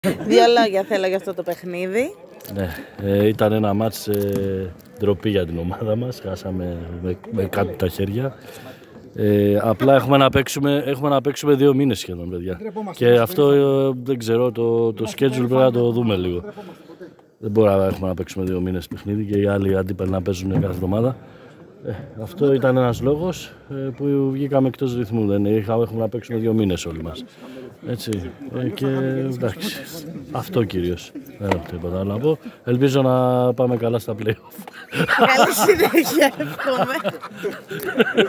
Δύο λόγια θέλω για αυτό το παιχνίδι. Ναι, ήταν ένα μάτς ντροπή για την ομάδα μας. Χάσαμε με κάτω τα χέρια. Απλά έχουμε να παίξουμε 2 μήνες σχεδόν, παιδιά. Και αυτό δεν ξέρω, το schedule πρέπει να το δούμε λίγο. Δεν μπορεί να έχουμε να παίξουμε 2 μήνες παιχνίδι και οι άλλοι αντίπαλοι να παίζουν κάθε εβδομάδα. Αυτό ήταν ένας λόγος που βγήκαμε εκτός ρυθμού. Δεν έχουμε να παίξουμε 2 μήνες όλοι μας. Έτσι. Και εντάξει. Αυτό κυρίως. Δεν έχω τίποτα άλλο να πω. Ελπίζω να πάμε καλά στα play-off. Καλή συνέχεια, εύχομαι.